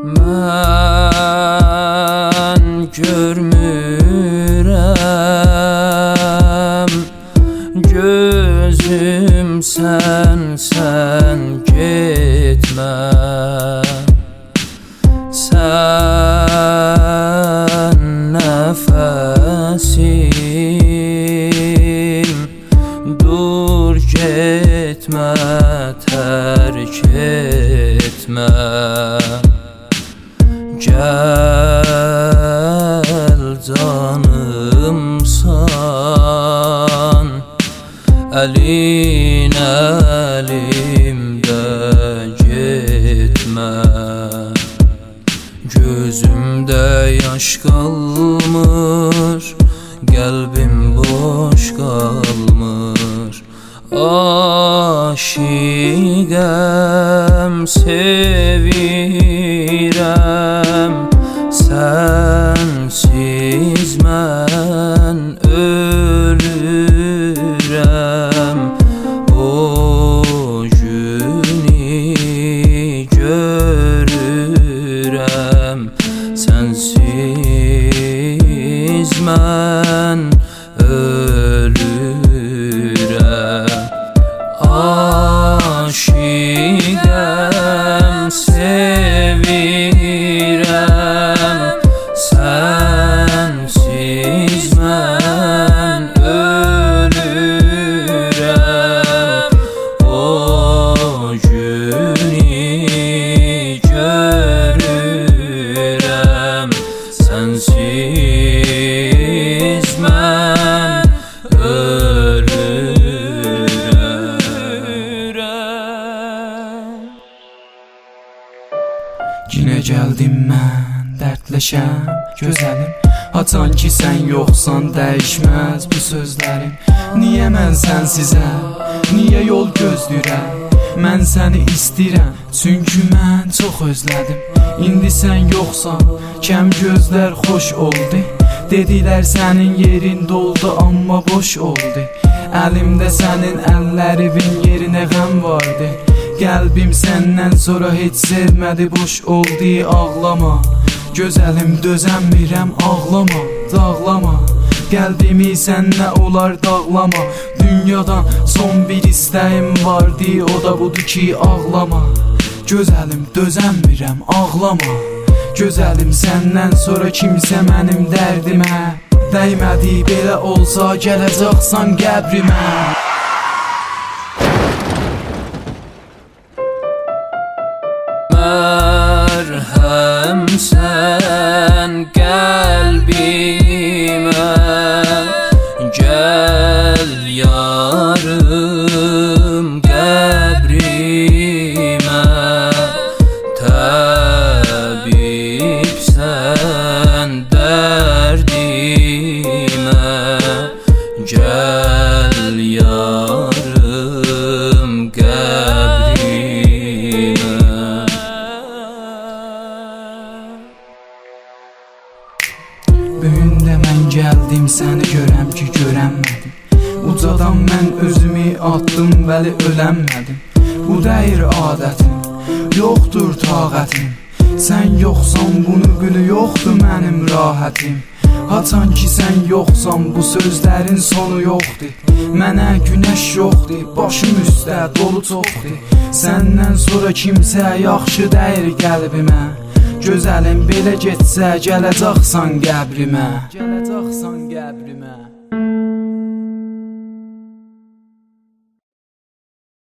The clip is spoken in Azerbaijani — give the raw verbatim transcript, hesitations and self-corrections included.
Mən görmürəm, gözüm sən, sən getmə. Sən nəfəsim, dur getmə, tərk etmə. Gəl canımsan, əlin əlimdə getmə. Gözümdə yaş qalmır, qəlbim boş qalmır. Aşiqəm, sevirəm, sənsiz mən ölürəm. O günü görürəm, sənsiz mən ölürəm. Aşiqəm, sevirəm, sənsiz mən ölürəm. O günü görürəm, sənsiz mən ölürəm. Yine gəldim mən, dərdləşəm, gözəlim. Haçan ki sən yoxsan, dəyişməz bu sözlərim. Niyə mən sənsizəm, niyə yol gözləyirəm? Mən səni istəyirəm, çünki mən çox özlədim. İndi sən yoxsan, kəm gözlər xoş oldu. Dedilər sənin yerin doldu, amma boş oldu. Əlimdə sənin əllərimin yerinə qəm vardı. Qəlbim səndən sonra heç sevmədi, boş oldu, ağlama. Gözəlim dözəmirəm, ağlama, dağlama. Qəlbimi sənnə olar dağlama. Dünyadan son bir istəyim vardı, o da budur ki ağlama. Gözəlim dözəmirəm, ağlama. Gözəlim səndən sonra kimsə mənim dərdimə dəymədi, belə olsa gələcəksən qəbrimə. Mərhəm sən qəlbimə, gəl yarım qəbrimə. Təbibsən dərdimə, gəl yarım qəbrimə. Böyündə mən gəldim, səni görəm ki görənmədim. Ucadan mən özümü atdım, vəli ölənmədim. Bu dəyir adətim, yoxdur taqətim. Sən yoxsan bunu bil, yoxdur mənim rahətim. Haçan ki sən yoxsan, bu sözlərin sonu yoxdur. Mənə günəş yoxdur, başım üstə dolu çoxdur. Səndən sonra kimsə yaxşı dəyir qəlbimə. Gözəlim belə getsə, gələcəksən qəbrimə. Gələcəksən qəbrimə.